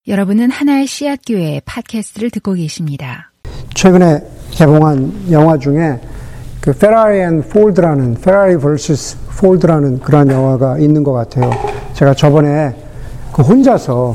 여러분은 하나의 씨앗교회의 팟캐스트를 듣고 계십니다. 최근에 개봉한 영화 중에 그 페라리 앤 폴드라는, 페라리 vs 폴드라는 그런 영화가 있는 것 같아요. 제가 저번에 그 혼자서,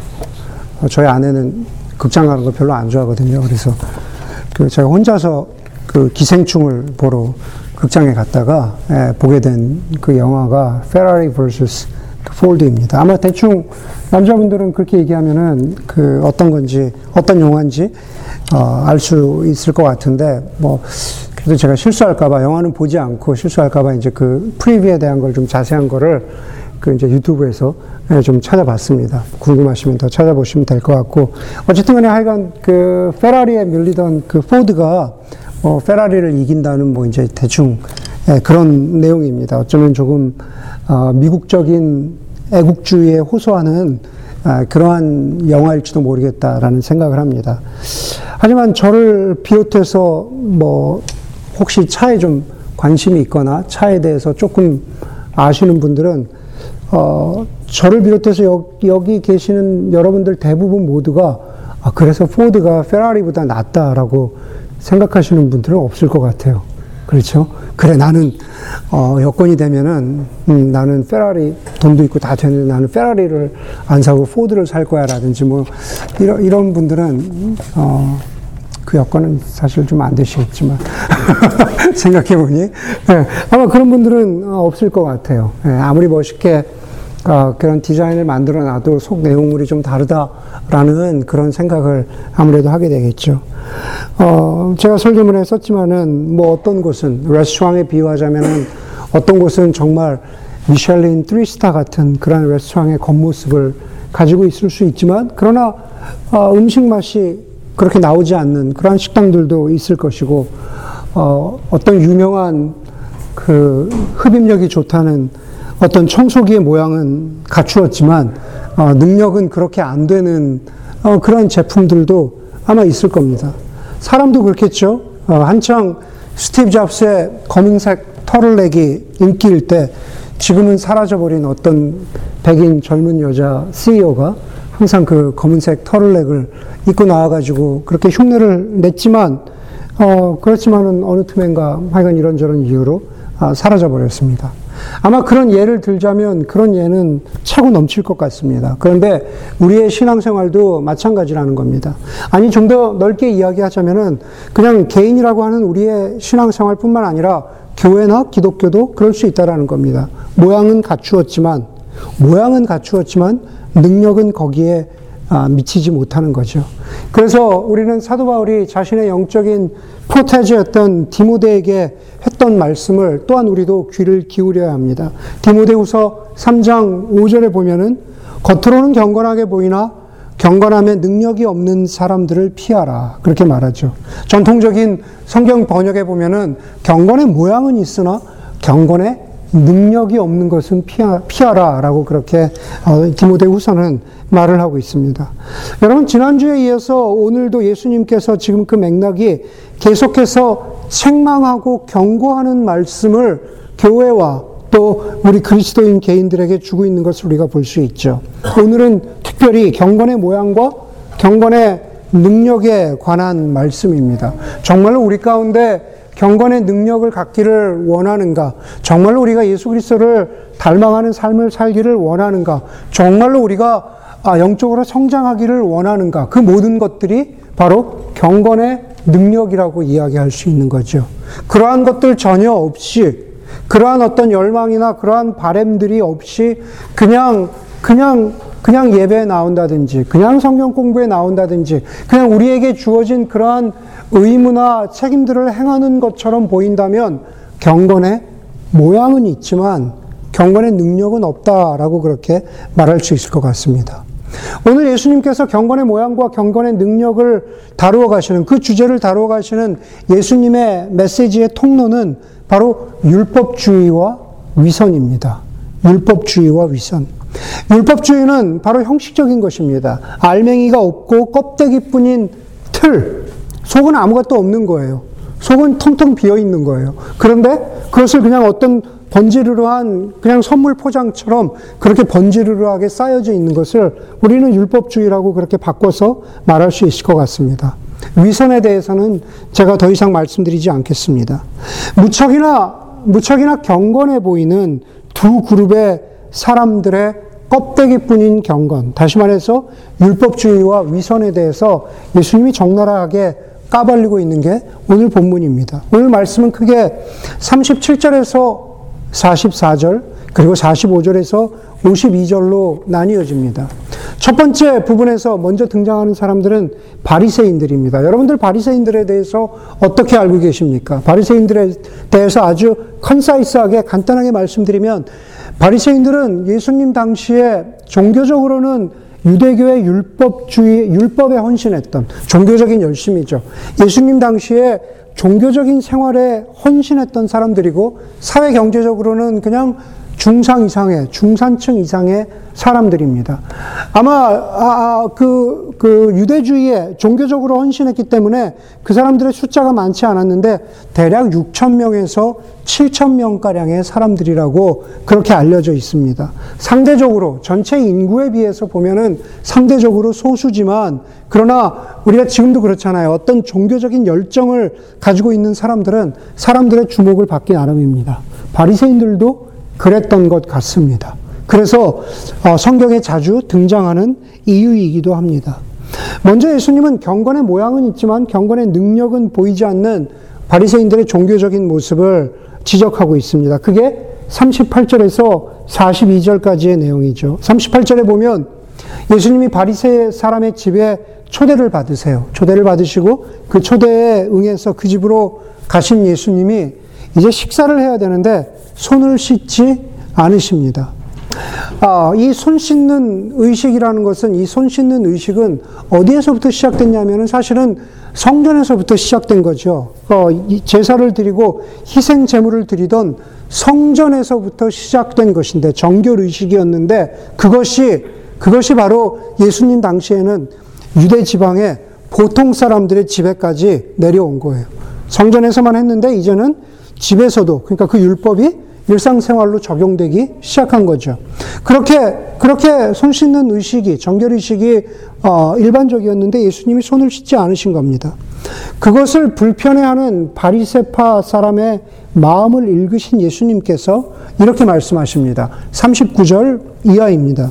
저희 아내는 극장 가는 거 별로 안 좋아하거든요. 그래서 그 제가 혼자서 그 기생충을 보러 극장에 갔다가 보게 된 그 영화가 페라리 vs 폴드입니다. 아마 대충 남자분들은 그렇게 얘기하면은 그 어떤 건지, 어떤 영화인지 알 수 있을 것 같은데, 뭐 그래도 제가 실수할까봐, 영화는 보지 않고 실수할까봐 이제 그 프리뷰에 대한 걸 좀 자세한 거를 그 이제 유튜브에서 좀 찾아봤습니다. 궁금하시면 더 찾아보시면 될 것 같고, 어쨌든 간에 하여간 그 페라리에 밀리던 그 포드가 페라리를 이긴다는 뭐 이제 대충 그런 내용입니다. 어쩌면 조금 미국적인 애국주의에 호소하는 그러한 영화일지도 모르겠다라는 생각을 합니다. 하지만 저를 비롯해서 뭐 혹시 차에 좀 관심이 있거나 차에 대해서 조금 아시는 분들은 저를 비롯해서 여기 계시는 여러분들 대부분 모두가 그래서 포드가 페라리보다 낫다라고 생각하시는 분들은 없을 것 같아요. 그렇죠? 그래, 나는 여건이 되면은 나는 페라리, 돈도 있고 다 되는데 나는 페라리를 안 사고 포드를 살 거야 라든지 뭐 이런 분들은 그 여건은 사실 좀 안 되시겠지만 생각해보니 아마 그런 분들은 없을 것 같아요. 아무리 멋있게 그런 디자인을 만들어 놔도 속 내용물이 좀 다르다라는 그런 생각을 아무래도 하게 되겠죠. 제가 설교문에 썼지만은 뭐 어떤 곳은 레스토랑에 비유하자면은 어떤 곳은 정말 미슐린 3스타 같은 그런 레스토랑의 겉모습을 가지고 있을 수 있지만, 그러나 음식 맛이 그렇게 나오지 않는 그런 식당들도 있을 것이고, 어떤 유명한 그 흡입력이 좋다는 어떤 청소기의 모양은 갖추었지만 능력은 그렇게 안 되는 그런 제품들도 아마 있을 겁니다. 사람도 그렇겠죠. 한창 스티브 잡스의 검은색 터틀넥이 인기일 때 지금은 사라져버린 어떤 백인 젊은 여자 CEO가 항상 그 검은색 터틀넥을 입고 나와가지고 그렇게 흉내를 냈지만 그렇지만은 어느 틈엔가 하여간 이런저런 이유로 사라져버렸습니다. 아마 그런 예를 들자면 그런 예는 차고 넘칠 것 같습니다. 그런데 우리의 신앙생활도 마찬가지라는 겁니다. 아니, 좀 더 넓게 이야기하자면은 그냥 개인이라고 하는 우리의 신앙생활뿐만 아니라 교회나 기독교도 그럴 수 있다라는 겁니다. 모양은 갖추었지만 능력은 거기에 미치지 못하는 거죠. 그래서 우리는 사도 바울이 자신의 영적인 프로테지였던 디모데에게 했던 말씀을 또한 우리도 귀를 기울여야 합니다. 디모데후서 3장 5절에 보면은 겉으로는 경건하게 보이나 경건함에 능력이 없는 사람들을 피하라, 그렇게 말하죠. 전통적인 성경 번역에 보면은 경건의 모양은 있으나 경건의 능력이 없는 것은 피하라 라고 그렇게 디모데후서는 말을 하고 있습니다. 여러분, 지난주에 이어서 오늘도 예수님께서 지금 그 맥락이 계속해서 책망하고 경고하는 말씀을 교회와 또 우리 그리스도인 개인들에게 주고 있는 것을 우리가 볼 수 있죠. 오늘은 특별히 경건의 모양과 경건의 능력에 관한 말씀입니다. 정말로 우리 가운데 경건의 능력을 갖기를 원하는가? 정말로 우리가 예수 그리스도를 닮아가는 삶을 살기를 원하는가? 정말로 우리가 영적으로 성장하기를 원하는가? 그 모든 것들이 바로 경건의 능력이라고 이야기할 수 있는 거죠. 그러한 것들 전혀 없이, 그러한 어떤 열망이나 그러한 바램들이 없이 그냥 예배에 나온다든지, 그냥 성경 공부에 나온다든지, 그냥 우리에게 주어진 그러한 의무나 책임들을 행하는 것처럼 보인다면 경건의 모양은 있지만 경건의 능력은 없다라고 그렇게 말할 수 있을 것 같습니다. 오늘 예수님께서 경건의 모양과 경건의 능력을 다루어 가시는, 그 주제를 다루어 가시는 예수님의 메시지의 통로는 바로 율법주의와 위선입니다. 율법주의와 위선. 율법주의는 바로 형식적인 것입니다. 알맹이가 없고 껍데기뿐인 틀, 속은 아무것도 없는 거예요. 속은 텅텅 비어 있는 거예요. 그런데 그것을 그냥 어떤 번지르르한 그냥 선물 포장처럼 그렇게 번지르르하게 쌓여져 있는 것을 우리는 율법주의라고 그렇게 바꿔서 말할 수 있을 것 같습니다. 위선에 대해서는 제가 더 이상 말씀드리지 않겠습니다. 무척이나 경건해 보이는 두 그룹의 사람들의 껍데기뿐인 경건, 다시 말해서 율법주의와 위선에 대해서 예수님이 적나라하게 까발리고 있는 게 오늘 본문입니다. 오늘 말씀은 크게 37절에서 44절 그리고 45절에서 52절로 나뉘어집니다. 첫 번째 부분에서 먼저 등장하는 사람들은 바리새인들입니다. 여러분들 바리새인들에 대해서 어떻게 알고 계십니까? 바리새인들에 대해서 아주 컨사이스하게 간단하게 말씀드리면 바리새인들은 예수님 당시에 종교적으로는 유대교의 율법에 헌신했던 종교적인 열심이죠. 예수님 당시에 종교적인 생활에 헌신했던 사람들이고 사회 경제적으로는 그냥 중상 이상의, 중산층 이상의 사람들입니다. 아마 그 유대주의에 종교적으로 헌신했기 때문에 그 사람들의 숫자가 많지 않았는데 대략 6,000명에서 7,000명가량의 사람들이라고 그렇게 알려져 있습니다. 상대적으로 전체 인구에 비해서 보면은 상대적으로 소수지만 그러나 우리가 지금도 그렇잖아요. 어떤 종교적인 열정을 가지고 있는 사람들은 사람들의 주목을 받기 나름입니다. 바리새인들도 그랬던 것 같습니다. 그래서 성경에 자주 등장하는 이유이기도 합니다. 먼저 예수님은 경건의 모양은 있지만 경건의 능력은 보이지 않는 바리새인들의 종교적인 모습을 지적하고 있습니다. 그게 38절에서 42절까지의 내용이죠. 38절에 보면 예수님이 바리새 사람의 집에 초대를 받으세요. 초대를 받으시고 그 초대에 응해서 그 집으로 가신 예수님이 이제 식사를 해야 되는데 손을 씻지 않으십니다. 이 손 씻는 의식이라는 것은 이 손 씻는 의식은 어디에서부터 시작됐냐면은 사실은 성전에서부터 시작된 거죠. 제사를 드리고 희생 제물을 드리던 성전에서부터 시작된 것인데 정결 의식이었는데 그것이 바로 예수님 당시에는 유대 지방의 보통 사람들의 집에까지 내려온 거예요. 성전에서만 했는데 이제는 집에서도, 그러니까 그 율법이 일상생활로 적용되기 시작한 거죠. 그렇게 손 씻는 의식이, 정결 의식이 일반적이었는데 예수님이 손을 씻지 않으신 겁니다. 그것을 불편해하는 바리새파 사람의 마음을 읽으신 예수님께서 이렇게 말씀하십니다. 39절 이하입니다.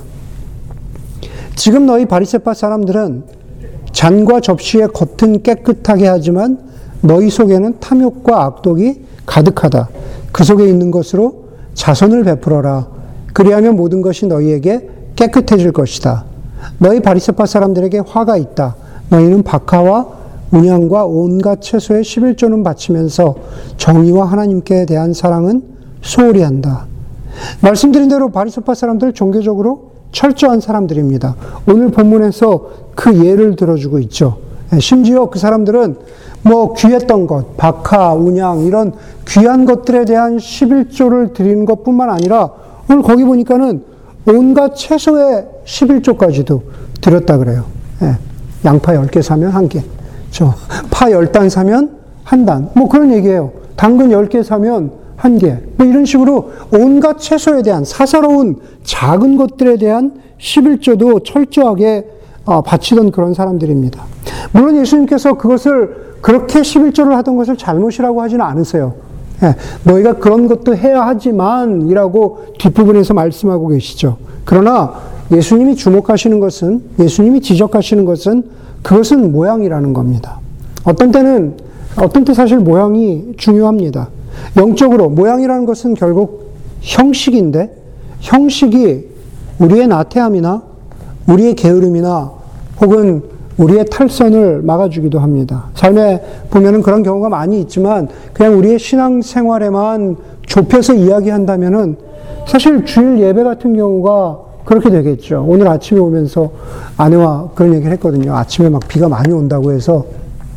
지금 너희 바리새파 사람들은 잔과 접시의 겉은 깨끗하게 하지만 너희 속에는 탐욕과 악독이 가득하다. 그 속에 있는 것으로 자선을 베풀어라. 그리하면 모든 것이 너희에게 깨끗해질 것이다. 너희 바리새파 사람들에게 화가 있다. 너희는 박하와 운양과 온갖 채소의 11조는 바치면서 정의와 하나님께 대한 사랑은 소홀히 한다. 말씀드린 대로 바리새파 사람들 종교적으로 철저한 사람들입니다. 오늘 본문에서 그 예를 들어주고 있죠. 심지어 그 사람들은 귀했던 것, 박하, 운양 이런 귀한 것들에 대한 11조를 드리는 것뿐만 아니라 오늘 거기 보니까는 온갖 채소의 11조까지도 드렸다 그래요. 양파 10개 사면 1개, 파 10단 사면 1단, 그런 얘기예요. 당근 10개 사면 1개, 이런 식으로 온갖 채소에 대한 사사로운 작은 것들에 대한 11조도 철저하게 바치던 그런 사람들입니다. 물론 예수님께서 그것을 그렇게 11조를 하던 것을 잘못이라고 하지는 않으세요. 너희가 그런 것도 해야 하지만 이라고 뒷부분에서 말씀하고 계시죠. 그러나 예수님이 주목하시는 것은, 예수님이 지적하시는 것은 그것은 모양이라는 겁니다. 어떤 때 사실 모양이 중요합니다. 영적으로 모양이라는 것은 결국 형식인데 형식이 우리의 나태함이나 우리의 게으름이나 혹은 우리의 탈선을 막아주기도 합니다. 삶에 보면은 그런 경우가 많이 있지만 그냥 우리의 신앙생활에만 좁혀서 이야기한다면은 사실 주일 예배 같은 경우가 그렇게 되겠죠. 오늘 아침에 오면서 아내와 그런 얘기를 했거든요. 아침에 막 비가 많이 온다고 해서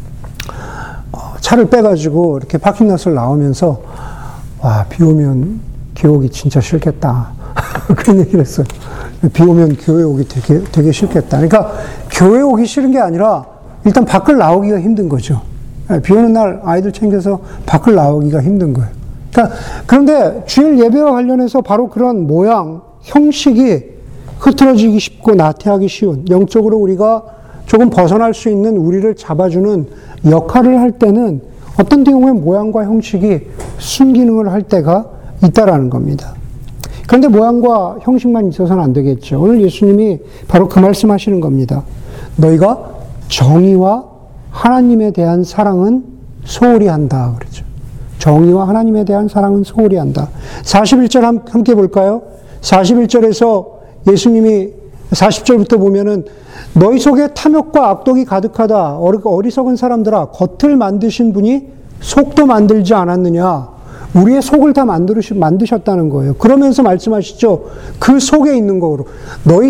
차를 빼가지고 이렇게 파킹랏을 나오면서 비 오면 교회 오기 진짜 싫겠다. 그런 얘기를 했어요. 비 오면 교회 오기 되게 싫겠다. 그러니까 교회 오기 싫은 게 아니라 일단 밖을 나오기가 힘든 거죠. 비 오는 날 아이들 챙겨서 밖을 나오기가 힘든 거예요. 그러니까 그런데 주일 예배와 관련해서 바로 그런 모양, 형식이 흐트러지기 쉽고 나태하기 쉬운, 영적으로 우리가 조금 벗어날 수 있는 우리를 잡아주는 역할을 할 때는 어떤 경우에 모양과 형식이 순기능을 할 때가 있다라는 겁니다. 그런데 모양과 형식만 있어서는 안 되겠죠. 오늘 예수님이 바로 그 말씀하시는 겁니다. 너희가 정의와 하나님에 대한 사랑은 소홀히 한다. 그러죠. 정의와 하나님에 대한 사랑은 소홀히 한다. 41절 함께 볼까요? 41절에서 예수님이 40절부터 보면은 너희 속에 탐욕과 악독이 가득하다. 어리석은 사람들아, 겉을 만드신 분이 속도 만들지 않았느냐. 우리의 속을 다 만드셨다는 거예요. 그러면서 말씀하시죠. 그 속에 있는 거로. 너희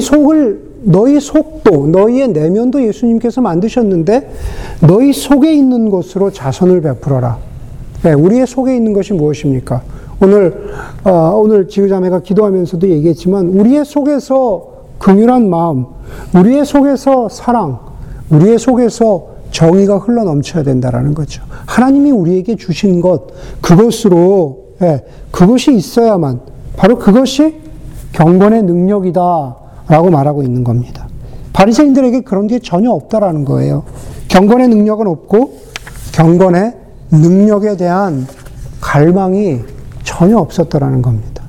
속도, 너희의 내면도 예수님께서 만드셨는데 너희 속에 있는 것으로 자선을 베풀어라. 네, 우리의 속에 있는 것이 무엇입니까? 오늘 지휘자매가 기도하면서도 얘기했지만 우리의 속에서 긍휼한 마음, 우리의 속에서 사랑, 우리의 속에서 정의가 흘러 넘쳐야 된다라는 거죠. 하나님이 우리에게 주신 것, 그것으로, 그것이 있어야만, 바로 그것이 경건의 능력이다라고 말하고 있는 겁니다. 바리새인들에게 그런 게 전혀 없다라는 거예요. 경건의 능력은 없고, 경건의 능력에 대한 갈망이 전혀 없었다라는 겁니다.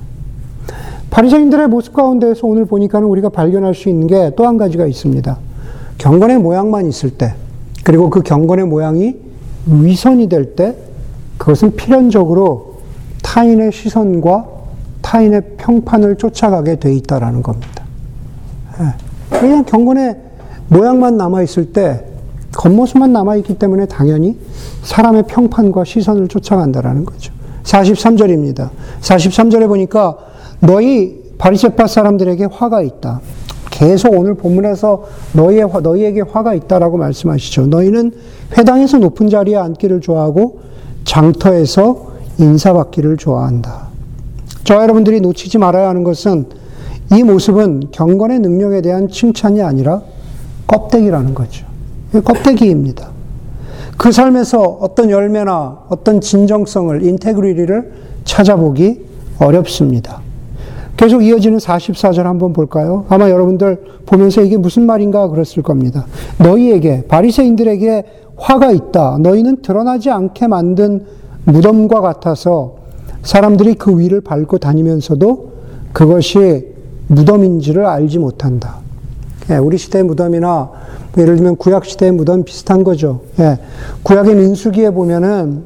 바리새인들의 모습 가운데에서 오늘 보니까는 우리가 발견할 수 있는 게 또 한 가지가 있습니다. 경건의 모양만 있을 때, 그리고 그 경건의 모양이 위선이 될 때, 그것은 필연적으로 타인의 시선과 타인의 평판을 쫓아가게 돼 있다라는 겁니다. 그냥 경건의 모양만 남아있을 때, 겉모습만 남아있기 때문에 당연히 사람의 평판과 시선을 쫓아간다라는 거죠. 43절입니다. 43절에 보니까 너희 바리새파 사람들에게 화가 있다. 계속 오늘 본문에서 너희에게 화가 있다라고 말씀하시죠. 너희는 회당에서 높은 자리에 앉기를 좋아하고 장터에서 인사받기를 좋아한다. 저와 여러분들이 놓치지 말아야 하는 것은 이 모습은 경건의 능력에 대한 칭찬이 아니라 껍데기라는 거죠. 껍데기입니다. 그 삶에서 어떤 열매나 어떤 진정성을, 인테그리티를 찾아보기 어렵습니다. 계속 이어지는 44절 한번 볼까요? 아마 여러분들 보면서 이게 무슨 말인가 그랬을 겁니다. 너희에게, 바리새인들에게 화가 있다. 너희는 드러나지 않게 만든 무덤과 같아서 사람들이 그 위를 밟고 다니면서도 그것이 무덤인지를 알지 못한다. 우리 시대의 무덤이나 예를 들면 구약 시대의 무덤 비슷한 거죠. 구약의 민수기에 보면은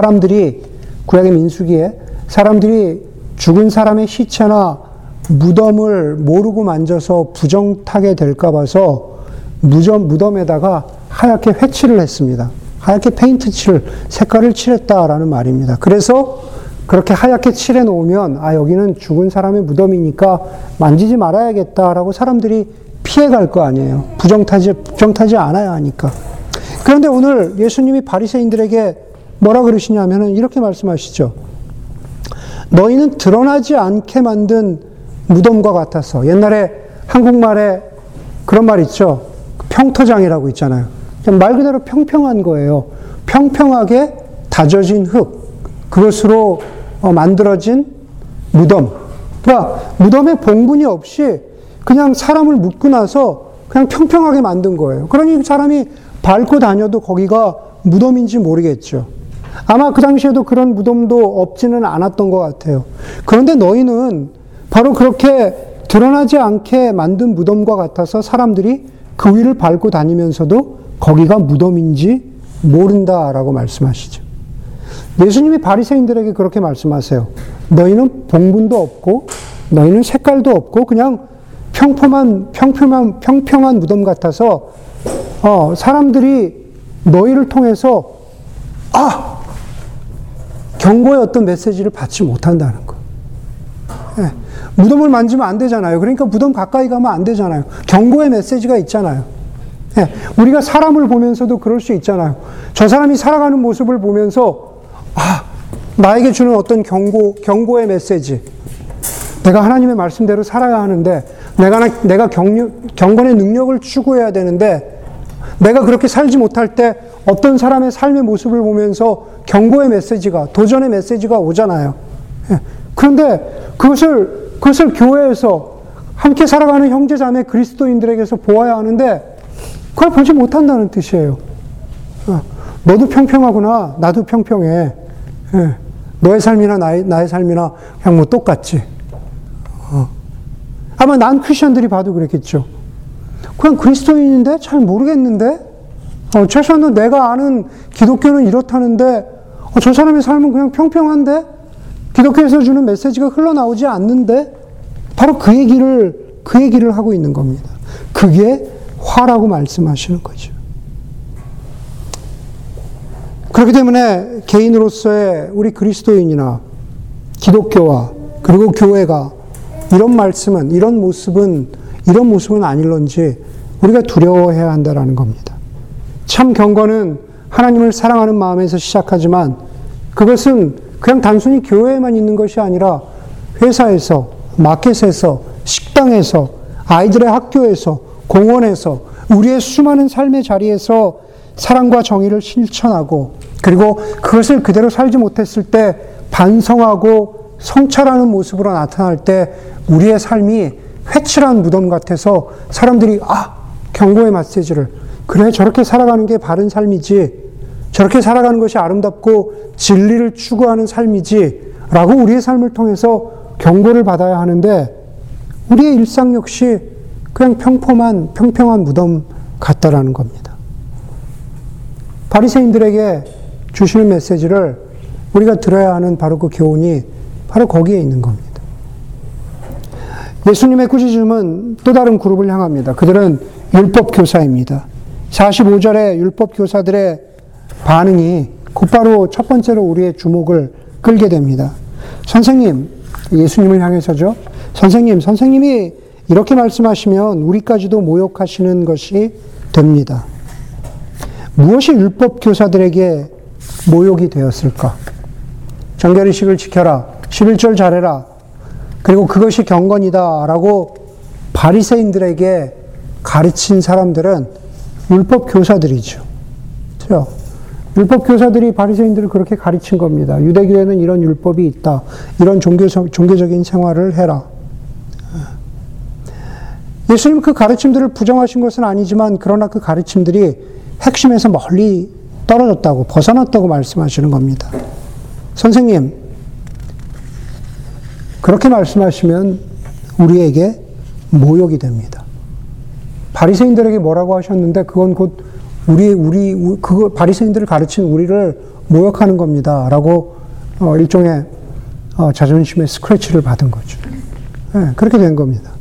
구약의 민수기에 사람들이 죽은 사람의 시체나 무덤을 모르고 만져서 부정타게 될까 봐서 무덤에다가 하얗게 회칠을 했습니다. 하얗게 페인트 색깔을 칠했다라는 말입니다. 그래서 그렇게 하얗게 칠해 놓으면 여기는 죽은 사람의 무덤이니까 만지지 말아야겠다라고 사람들이 피해갈 거 아니에요. 부정타지 않아야 하니까. 그런데 오늘 예수님이 바리새인들에게 뭐라 그러시냐면은 이렇게 말씀하시죠. 너희는 드러나지 않게 만든 무덤과 같아서. 옛날에 한국말에 그런 말 있죠. 평토장이라고 있잖아요. 말 그대로 평평한 거예요. 평평하게 다져진 흙, 그것으로 만들어진 무덤. 그러니까 무덤에 봉분이 없이 그냥 사람을 묻고 나서 그냥 평평하게 만든 거예요. 그러니 사람이 밟고 다녀도 거기가 무덤인지 모르겠죠. 아마 그 당시에도 그런 무덤도 없지는 않았던 것 같아요. 그런데 너희는 바로 그렇게 드러나지 않게 만든 무덤과 같아서 사람들이 그 위를 밟고 다니면서도 거기가 무덤인지 모른다라고 말씀하시죠. 예수님이 바리새인들에게 그렇게 말씀하세요. 너희는 봉분도 없고 너희는 색깔도 없고 그냥 평평한 무덤 같아서 사람들이 너희를 통해서 경고의 어떤 메시지를 받지 못한다는 거. 무덤을 만지면 안 되잖아요. 그러니까 무덤 가까이 가면 안 되잖아요. 경고의 메시지가 있잖아요. 우리가 사람을 보면서도 그럴 수 있잖아요. 저 사람이 살아가는 모습을 보면서 나에게 주는 어떤 경고의 메시지. 내가 하나님의 말씀대로 살아야 하는데 내가 경건의 능력을 추구해야 되는데 내가 그렇게 살지 못할 때 어떤 사람의 삶의 모습을 보면서 경고의 메시지가, 도전의 메시지가 오잖아요. 그런데 그것을 교회에서 함께 살아가는 형제자매 그리스도인들에게서 보아야 하는데 그걸 보지 못한다는 뜻이에요. 너도 평평하구나. 나도 평평해. 너의 삶이나 나의 삶이나 그냥 뭐 똑같지. 아마 난 크리스천들이 봐도 그랬겠죠. 그냥 그리스도인인데 잘 모르겠는데 최소한 내가 아는 기독교는 이렇다는데 저 사람의 삶은 그냥 평평한데 기독교에서 주는 메시지가 흘러나오지 않는데 바로 그 얘기를 하고 있는 겁니다. 그게 화라고 말씀하시는 거죠. 그렇기 때문에 개인으로서의 우리 그리스도인이나 기독교와 그리고 교회가 이런 말씀은, 이런 모습은 아닐런지 우리가 두려워해야 한다는 겁니다. 참 경건은 하나님을 사랑하는 마음에서 시작하지만 그것은 그냥 단순히 교회에만 있는 것이 아니라 회사에서, 마켓에서, 식당에서, 아이들의 학교에서, 공원에서, 우리의 수많은 삶의 자리에서 사랑과 정의를 실천하고 그리고 그것을 그대로 살지 못했을 때 반성하고 성찰하는 모습으로 나타날 때 우리의 삶이 회칠한 무덤 같아서 사람들이 경고의 메시지를 그래 저렇게 살아가는 게 바른 삶이지 저렇게 살아가는 것이 아름답고 진리를 추구하는 삶이지 라고 우리의 삶을 통해서 경고를 받아야 하는데 우리의 일상 역시 그냥 평평한 무덤 같다라는 겁니다. 바리새인들에게 주시는 메시지를 우리가 들어야 하는 바로 그 교훈이 바로 거기에 있는 겁니다. 예수님의 꾸짖음은 또 다른 그룹을 향합니다. 그들은 율법교사입니다. 45절에 율법교사들의 반응이 곧바로 첫 번째로 우리의 주목을 끌게 됩니다. 선생님, 예수님을 향해서죠. 선생님이 이렇게 말씀하시면 우리까지도 모욕하시는 것이 됩니다. 무엇이 율법교사들에게 모욕이 되었을까? 정결의식을 지켜라. 11절 잘해라. 그리고 그것이 경건이다 라고 바리새인들에게 가르친 사람들은 율법교사들이죠. 그렇죠? 율법교사들이 바리새인들을 그렇게 가르친 겁니다. 유대교에는 이런 율법이 있다. 이런 종교적인 생활을 해라. 예수님 그 가르침들을 부정하신 것은 아니지만 그러나 그 가르침들이 핵심에서 멀리 떨어졌다고 벗어났다고 말씀하시는 겁니다. 선생님, 그렇게 말씀하시면 우리에게 모욕이 됩니다. 바리새인들에게 뭐라고 하셨는데 그건 곧 그거 바리새인들을 가르친 우리를 모욕하는 겁니다라고 일종의 자존심의 스크래치를 받은 거죠. 네, 그렇게 된 겁니다.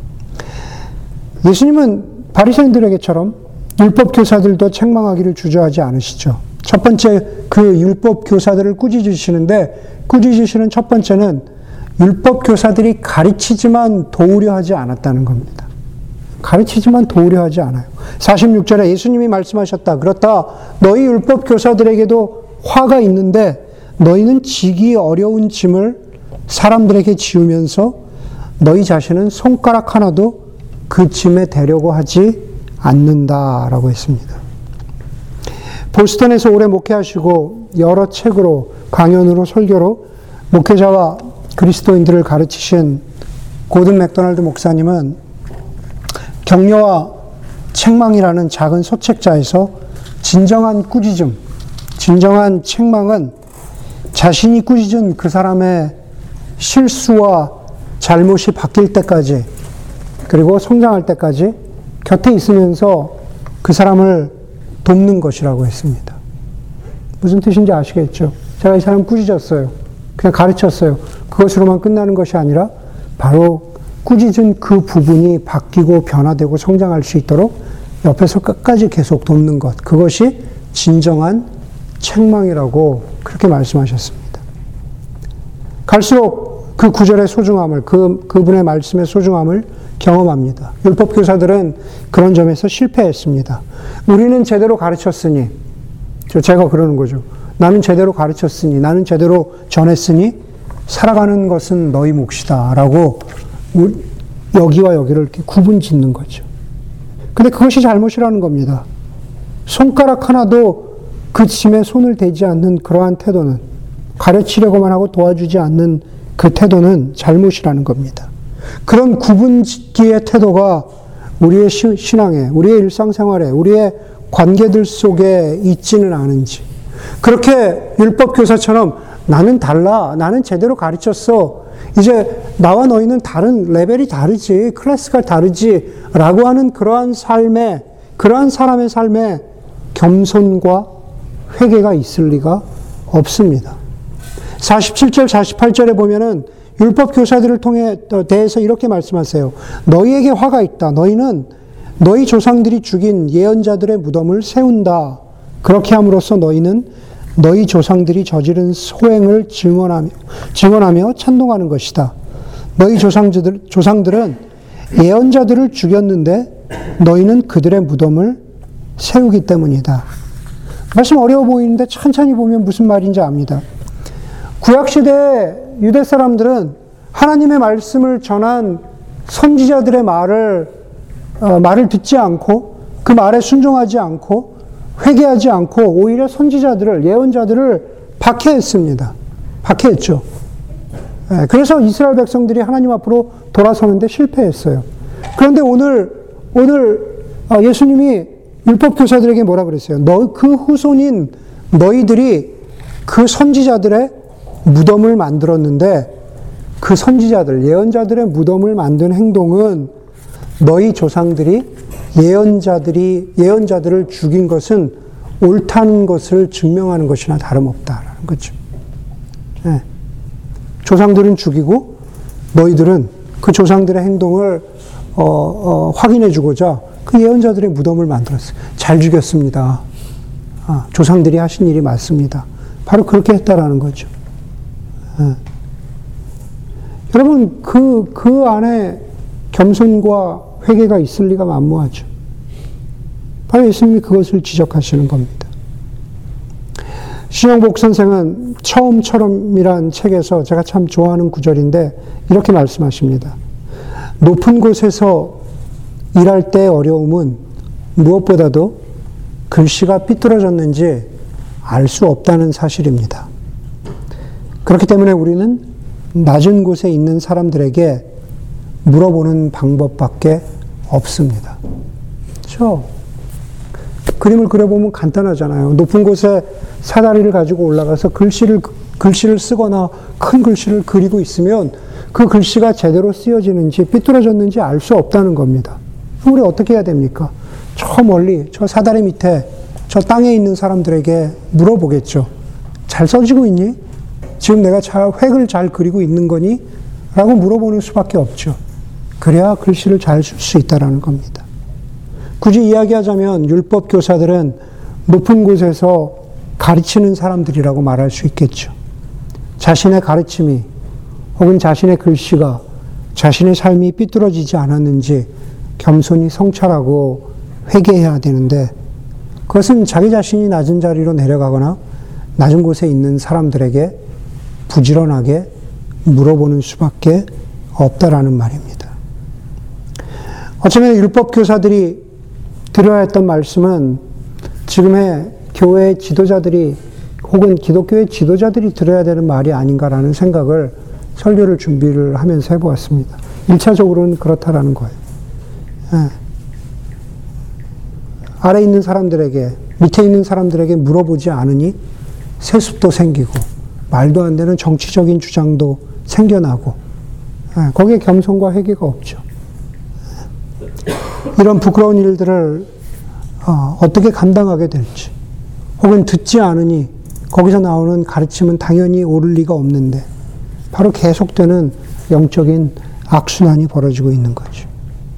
예수님은 바리새인들에게처럼 율법교사들도 책망하기를 주저하지 않으시죠. 첫 번째 그 율법교사들을 꾸짖으시는 첫 번째는 율법교사들이 가르치지만 도우려 하지 않았다는 겁니다. 가르치지만 도우려 하지 않아요. 46절에 예수님이 말씀하셨다. 그렇다. 너희 율법교사들에게도 화가 있는데 너희는 지기 어려운 짐을 사람들에게 지우면서 너희 자신은 손가락 하나도 그 짐에 대려고 하지 않는다라고 했습니다. 보스턴에서 오래 목회하시고 여러 책으로 강연으로 설교로 목회자와 그리스도인들을 가르치신 고든 맥도날드 목사님은 격려와 책망이라는 작은 소책자에서 진정한 꾸짖음, 진정한 책망은 자신이 꾸짖은 그 사람의 실수와 잘못이 바뀔 때까지 그리고 성장할 때까지 곁에 있으면서 그 사람을 돕는 것이라고 했습니다. 무슨 뜻인지 아시겠죠? 제가 이 사람 꾸짖었어요. 그냥 가르쳤어요. 그것으로만 끝나는 것이 아니라 바로 꾸짖은 그 부분이 바뀌고 변화되고 성장할 수 있도록 옆에서 끝까지 계속 돕는 것. 그것이 진정한 책망이라고 그렇게 말씀하셨습니다. 갈수록 그 구절의 소중함을, 그분의 말씀의 소중함을 경험합니다. 율법교사들은 그런 점에서 실패했습니다. 우리는 제대로 가르쳤으니, 제가 그러는 거죠. 나는 제대로 가르쳤으니, 나는 제대로 전했으니, 살아가는 것은 너희 몫이다. 라고 여기와 여기를 이렇게 구분 짓는 거죠. 근데 그것이 잘못이라는 겁니다. 손가락 하나도 그 짐에 손을 대지 않는 그러한 태도는, 가르치려고만 하고 도와주지 않는 그 태도는 잘못이라는 겁니다. 그런 구분짓기의 태도가 우리의 신앙에, 우리의 일상생활에, 우리의 관계들 속에 있지는 않은지, 그렇게 율법교사처럼 나는 달라, 나는 제대로 가르쳤어, 이제 나와 너희는 다른 레벨이 다르지, 클래스가 다르지 라고 하는 그러한 삶에, 그러한 사람의 삶에 겸손과 회개가 있을 리가 없습니다. 47절, 48절에 보면은 율법 교사들을 대해서 이렇게 말씀하세요. 너희에게 화가 있다. 너희는 너희 조상들이 죽인 예언자들의 무덤을 세운다. 그렇게 함으로써 너희는 너희 조상들이 저지른 소행을 증언하며 찬송하는 것이다. 너희 조상들은 예언자들을 죽였는데 너희는 그들의 무덤을 세우기 때문이다. 말씀 어려워 보이는데 천천히 보면 무슨 말인지 압니다. 구약시대 유대 사람들은 하나님의 말씀을 전한 선지자들의 말을 듣지 않고 그 말에 순종하지 않고 회개하지 않고 오히려 선지자들을, 예언자들을 박해했습니다. 박해했죠. 그래서 이스라엘 백성들이 하나님 앞으로 돌아서는데 실패했어요. 그런데 오늘 예수님이 율법 교사들에게 뭐라 그랬어요? 그 후손인 너희들이 그 선지자들의 무덤을 만들었는데 그 선지자들, 예언자들의 무덤을 만든 행동은 너희 조상들이 예언자들을 죽인 것은 옳다는 것을 증명하는 것이나 다름없다라는 거죠. 네. 조상들은 죽이고 너희들은 그 조상들의 행동을 확인해 주고자 그 예언자들의 무덤을 만들었어요. 잘 죽였습니다. 조상들이 하신 일이 맞습니다. 바로 그렇게 했다라는 거죠. 네. 여러분, 그 안에 겸손과 회개가 있을 리가 만무하죠. 바로 예수님이 그것을 지적하시는 겁니다. 신영복 선생은 처음처럼이란 책에서 제가 참 좋아하는 구절인데 이렇게 말씀하십니다. 높은 곳에서 일할 때의 어려움은 무엇보다도 글씨가 삐뚤어졌는지 알 수 없다는 사실입니다. 그렇기 때문에 우리는 낮은 곳에 있는 사람들에게 물어보는 방법밖에 없습니다. 그렇죠? 그림을 그려보면 간단하잖아요. 높은 곳에 사다리를 가지고 올라가서 글씨를 쓰거나 큰 글씨를 그리고 있으면 그 글씨가 제대로 쓰여지는지 삐뚤어졌는지 알 수 없다는 겁니다. 우리 어떻게 해야 됩니까? 저 멀리, 저 사다리 밑에, 저 땅에 있는 사람들에게 물어보겠죠. 잘 써지고 있니? 지금 내가 획을 잘 그리고 있는 거니? 라고 물어보는 수밖에 없죠. 그래야 글씨를 잘 쓸 수 있다는 겁니다. 굳이 이야기하자면 율법 교사들은 높은 곳에서 가르치는 사람들이라고 말할 수 있겠죠. 자신의 가르침이 혹은 자신의 글씨가 자신의 삶이 삐뚤어지지 않았는지 겸손히 성찰하고 회개해야 되는데 그것은 자기 자신이 낮은 자리로 내려가거나 낮은 곳에 있는 사람들에게 부지런하게 물어보는 수밖에 없다라는 말입니다. 어쩌면 율법 교사들이 드려야 했던 말씀은 지금의 교회의 지도자들이 혹은 기독교의 지도자들이 들어야 되는 말이 아닌가라는 생각을 설교를 준비를 하면서 해보았습니다. 1차적으로는 그렇다라는 거예요. 아래 있는 사람들에게, 밑에 있는 사람들에게 물어보지 않으니 세습도 생기고 말도 안 되는 정치적인 주장도 생겨나고 거기에 겸손과 회개가 없죠. 이런 부끄러운 일들을 어떻게 감당하게 될지 혹은 듣지 않으니 거기서 나오는 가르침은 당연히 옳을 리가 없는데 바로 계속되는 영적인 악순환이 벌어지고 있는 거죠.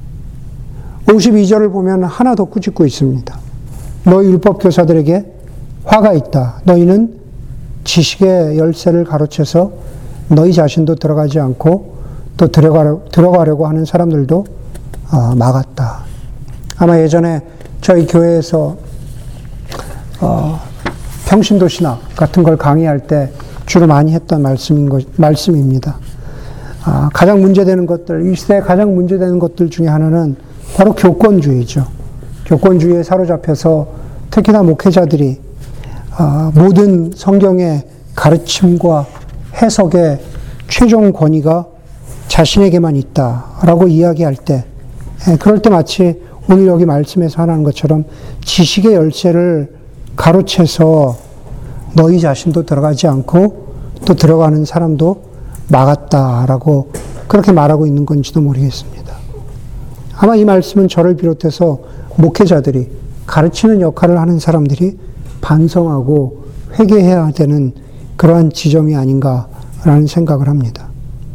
52절을 보면 하나 더 꾸짖고 있습니다. 너희 율법 교사들에게 화가 있다. 너희는 지식의 열쇠를 가로채서 너희 자신도 들어가지 않고 또 들어가려고 하는 사람들도 막았다. 아마 예전에 저희 교회에서 평신도 신학 같은 걸 강의할 때 주로 많이 했던 말씀입니다. 가장 문제되는 것들, 이 시대에 가장 문제되는 것들 중에 하나는 바로 교권주의죠. 교권주의에 사로잡혀서 특히나 목회자들이 모든 성경의 가르침과 해석의 최종 권위가 자신에게만 있다라고 이야기할 때, 그럴 때 마치 오늘 여기 말씀에서 하는 것처럼 지식의 열쇠를 가로채서 너희 자신도 들어가지 않고 또 들어가는 사람도 막았다라고 그렇게 말하고 있는 건지도 모르겠습니다. 아마 이 말씀은 저를 비롯해서 목회자들이, 가르치는 역할을 하는 사람들이 반성하고 회개해야 되는 그러한 지점이 아닌가라는 생각을 합니다.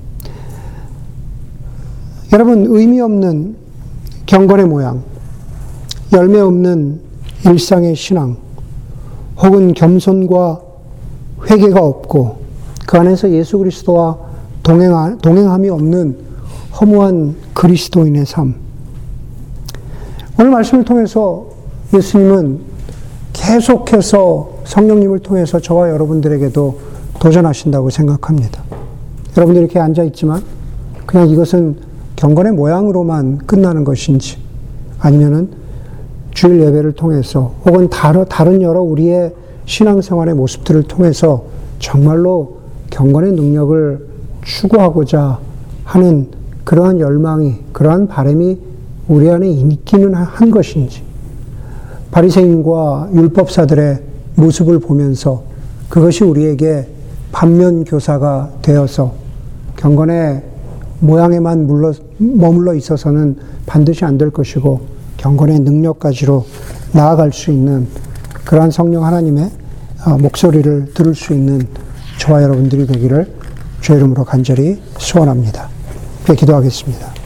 여러분, 의미 없는 경건의 모양, 열매 없는 일상의 신앙, 혹은 겸손과 회개가 없고 그 안에서 예수 그리스도와 동행함이 없는 허무한 그리스도인의 삶. 오늘 말씀을 통해서 예수님은 계속해서 성령님을 통해서 저와 여러분들에게도 도전하신다고 생각합니다. 여러분들이 이렇게 앉아있지만 그냥 이것은 경건의 모양으로만 끝나는 것인지, 아니면은 주일 예배를 통해서 혹은 다른 여러 우리의 신앙생활의 모습들을 통해서 정말로 경건의 능력을 추구하고자 하는 그러한 열망이, 그러한 바람이 우리 안에 있기는 한 것인지, 바리새인과 율법사들의 모습을 보면서 그것이 우리에게 반면교사가 되어서 경건의 모양에만 머물러 있어서는 반드시 안 될 것이고 경건의 능력까지로 나아갈 수 있는 그러한 성령 하나님의 목소리를 들을 수 있는 저와 여러분들이 되기를 주의 이름으로 간절히 소원합니다. 기도하겠습니다.